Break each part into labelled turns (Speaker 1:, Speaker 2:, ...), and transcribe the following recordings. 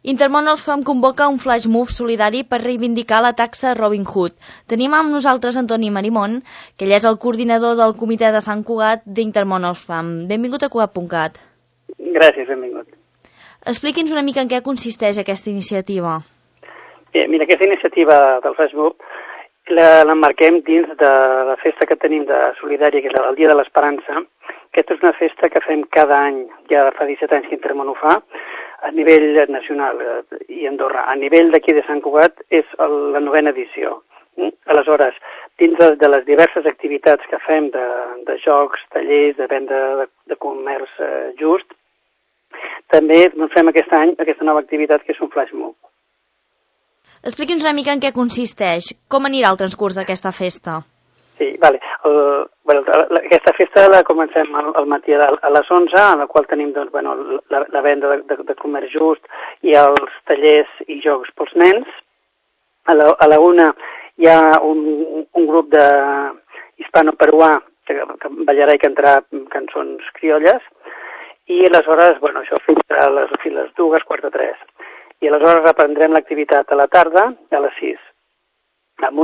Speaker 1: Intermón Oxfam convoca un flash mob solidari per reivindicar la taxa Robin Hood. Tenim amb nosaltres Antoni Marimón, que ell és el coordinador del comitè de Sant Cugat d'Intermón Oxfam. Benvingut a Cugat.cat.
Speaker 2: Gràcies, benvingut.
Speaker 1: Expliqui'ns una mica en què consisteix aquesta iniciativa.
Speaker 2: Bé, mira, aquesta iniciativa del flash mob l'emmarquem dins de la festa que tenim de solidària, que és el Dia de l'Esperança. Aquesta és una festa que fem cada any, ja fa 17 anys que Intermón ho fa, a nivell nacional i Andorra. A nivell d'aquí de Sant Cugat és la 9ª edició. Aleshores, dins de les diverses activitats que fem de jocs, tallers, de venda de comerç just, també fem aquest any aquesta nova activitat que és un flash mob.
Speaker 1: Expliqui'ns una mica en què consisteix. Com anirà el transcurs d'aquesta festa?
Speaker 2: Sí, vale. Aquesta festa la comencem al matí a les 11, en la qual tenim doncs, la venda de comerç just i els tallers i jocs pels nens. A la 1 hi ha un grup de hispano-peruà que ballarà i cantarà cançons criolles i aleshores, això fins a les 2:45. I aleshores reprendrem l'activitat a la tarda, a les 6, amb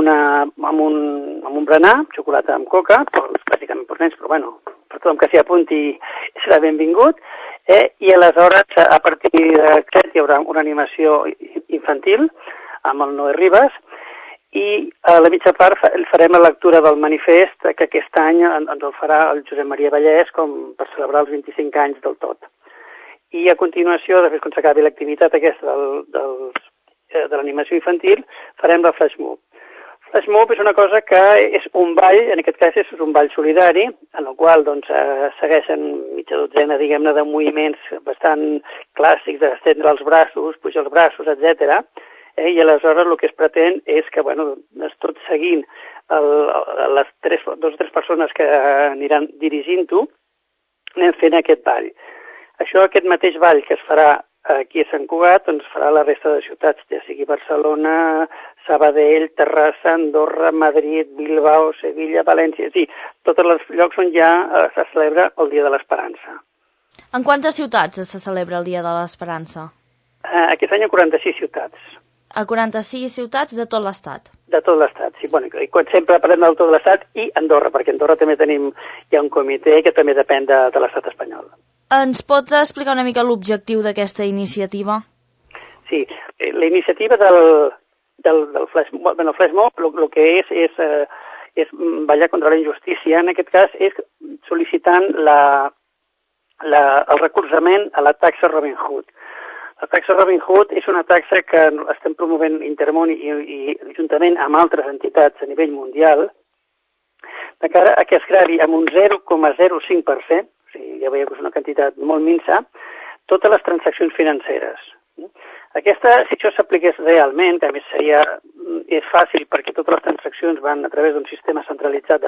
Speaker 2: un berenar, xocolata amb coca, bàsicament per nens, però per tothom que s'hi apunti serà benvingut, i aleshores a partir de 7 hi haurà una animació infantil amb el Noé Ribas, i a la mitja part farem la lectura del manifest que aquest any ens el farà el Josep Maria Vallès com per celebrar els 25 anys del tot. I a continuació, després quan s'acabi l'activitat aquesta de l'animació infantil, farem la flash mob. Flash mob és una cosa que és un ball, en aquest cas és un ball solidari, en el qual segueixen mitja dotzena, diguem-ne, de moviments bastant clàssics d'estendre els braços, pujar els braços, etc. I aleshores el que es pretén és que, tot seguint les 2 o 3 persones que aniran dirigint-ho, anem fent aquest ball. Aquest mateix ball que es farà aquí a Sant Cugat, doncs farà la resta de ciutats, ja sigui Barcelona, Sabadell, Terrassa, Andorra, Madrid, Bilbao, Sevilla, València, sí, tots els llocs on ja se celebra el Dia de l'Esperança.
Speaker 1: En quantes ciutats se celebra el Dia de l'Esperança?
Speaker 2: Aquest any a 46 ciutats.
Speaker 1: A 46 ciutats de tot l'Estat?
Speaker 2: De tot l'Estat, sí. I quan sempre parlem de tot l'Estat i Andorra, perquè a Andorra també hi ha un comitè que també depèn de l'Estat espanyol.
Speaker 1: Ens pot explicar una mica l'objectiu d'aquesta iniciativa?
Speaker 2: Sí, la iniciativa del flash mob, el que és ballar contra la injustícia, en aquest cas és sol·licitant el recolzament a la taxa Robin Hood. La taxa Robin Hood és una taxa que estem promovent Intermón i juntament amb altres entitats a nivell mundial, de cara a que es gravi amb un 0,05%, ja veieu que és una quantitat molt minsa, totes les transaccions financeres. Aquesta, si això s'apliqués realment, que a més és fàcil perquè totes les transaccions van a través d'un sistema centralitzat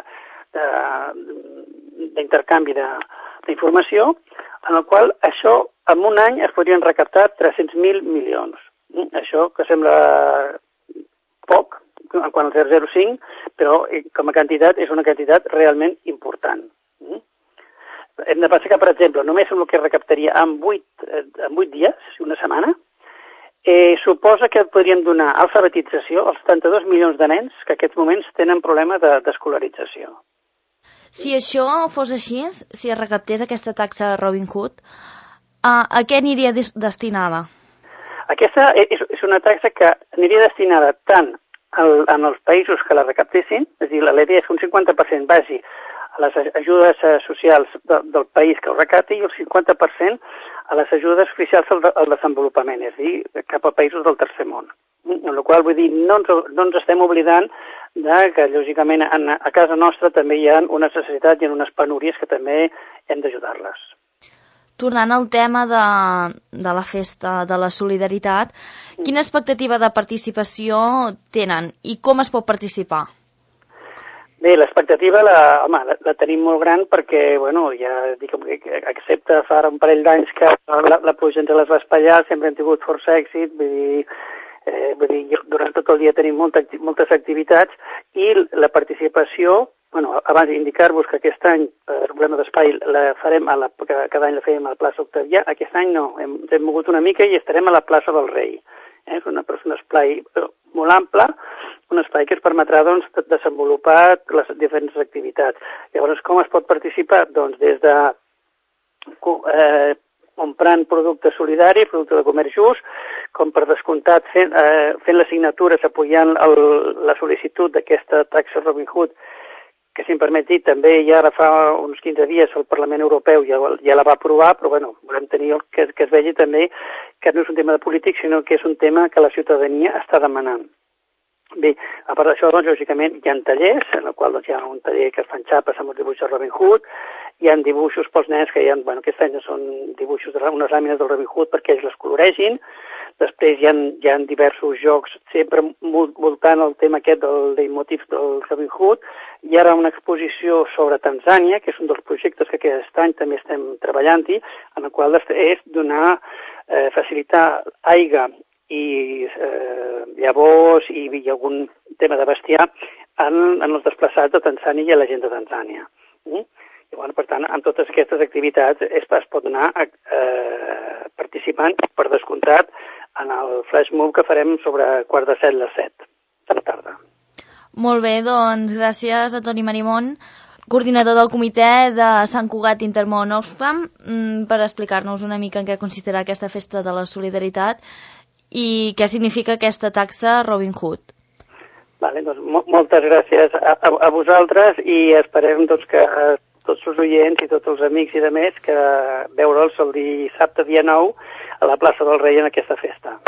Speaker 2: d'intercanvi d'informació, en el qual això en un any es podrien recaptar 300.000 milions. Això que sembla poc, en quant al 0,05, però com a quantitat és una quantitat realment important. Hem de pensar que, per exemple, només el que recaptaria en 8 dies, una setmana, suposa que podríem donar alfabetització als 72 milions de nens que en aquests moments tenen problema d'escolarització.
Speaker 1: Si això fos així, si es recaptés aquesta taxa Robin Hood, a què aniria destinada?
Speaker 2: Aquesta és una taxa que aniria destinada tant en els països que la recaptessin, és a dir, la idea és que un 50% vagi a les ajudes socials del país que ho recapti i el 50% a les ajudes oficials al desenvolupament, és a dir, cap a països del tercer món. En la qual vull dir, no ens estem oblidant que, lògicament, a casa nostra també hi ha unes necessitats i unes penúries que també hem d'ajudar-les.
Speaker 1: Tornant al tema de la festa de la solidaritat, quina expectativa de participació tenen i com es pot participar?
Speaker 2: Bé, l'expectativa la tenim molt gran perquè, ja dic que excepte fa un parell d'anys que la pluja ens les va espatllar, sempre hem tingut força èxit, vull dir, durant tot el dia tenim moltes activitats i la participació abans d'indicar-vos que aquest any el problema d'espai la farem, cada any la fèiem a la plaça Octavià, aquest any no, ens hem mogut una mica i estarem a la plaça del Rei. És un espai molt ample, un espai que ens permetrà desenvolupar les diferents activitats. Llavors, com es pot participar? Doncs des de comprant producte solidari, producte de comerç just, com per descomptat fent les signatures, apoyant la sol·licitud d'aquesta taxa Robin Hood, que si em permet dir, també ja ara fa uns 15 dies el Parlament Europeu ja la va aprovar, però volem tenir que es vegi també que no és un tema de polític, sinó que és un tema que la ciutadania està demanant. Bé, a part d'això, lògicament, hi ha tallers, en el qual hi ha un taller que es fan xapes amb els dibuixos de Robin Hood, hi ha dibuixos pels nens que aquest any són dibuixos unes làmines del Robin Hood perquè ells les coloregin. Després hi ha diversos jocs, sempre voltant el tema aquest del leitmotiv del Robin Hood. Hi ha ara una exposició sobre Tanzània, que és un dels projectes que aquest any també estem treballant-hi, en el qual és facilitar aigua i llavors i algun tema de bestiar en els desplaçats de Tanzània i a la gent de Tanzània. I, per tant, en totes aquestes activitats es pot anar participant, per descomptat, en el flash mob que farem sobre 6:45 les 7 de la tarda.
Speaker 1: Molt bé, doncs gràcies a Toni Marimon, coordinador del comitè de Sant Cugat Intermón Oxfam, per explicar-nos una mica en què consistirà aquesta festa de la solidaritat i què significa aquesta taxa Robin Hood.
Speaker 2: Vale, doncs moltes gràcies a vosaltres i esperem que tots els oients i tots els amics i de més que veure'ls el dissabte dia 9 a la plaça del Rei en aquesta festa.